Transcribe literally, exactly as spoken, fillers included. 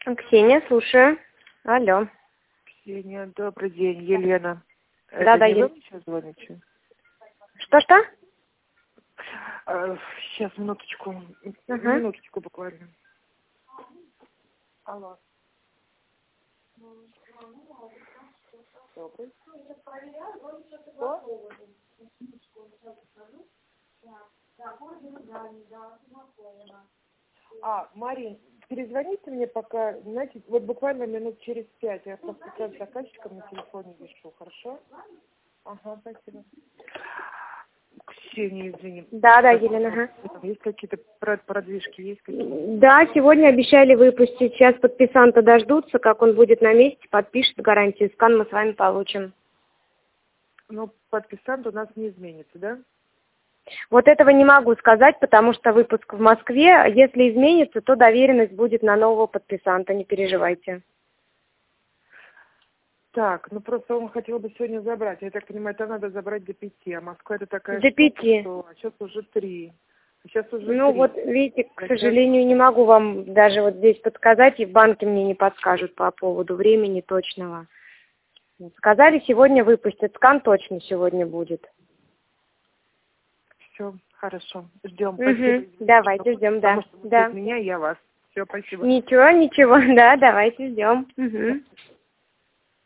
Ксения, слушаю. Алло. Ксения, добрый день, Елена. Да, Это да, не Ел- вы мне сейчас звоните? Что-что? А, сейчас, минуточку. Ага. Минуточку буквально. Алло. Добрый. Что? А, Марин, перезвоните мне пока, знаете, вот буквально минут через пять. Я просто как с заказчиком на телефоне вешу, хорошо? Ага, спасибо. Ксения, извини. Да, да, Так, Елена. Ага. есть какие-то про- продвижки, есть какие-то? Да, сегодня обещали выпустить. Сейчас подписанта дождутся, как он будет на месте, подпишет гарантию. Скан мы с вами получим. Ну, подписант у нас не изменится, да? Вот этого не могу сказать, потому что выпуск в Москве. Если изменится, то доверенность будет на нового подписанта, не переживайте. Так, ну просто он хотел бы сегодня забрать. Я так понимаю, это надо забрать до пяти, а Москва это такая До штука, пяти. что сейчас уже три. Сейчас уже Ну три. вот, видите, к А сейчас- сожалению, не могу вам даже вот здесь подсказать, и в банке мне не подскажут по поводу времени точного. Сказали, сегодня выпустят. Скан точно сегодня будет. Все, хорошо. Ждем. Угу. Спасибо. Давайте ждем, да. Потому что Да. меня и я вас. Все, спасибо. Ничего, ничего, да, давайте ждем. Угу.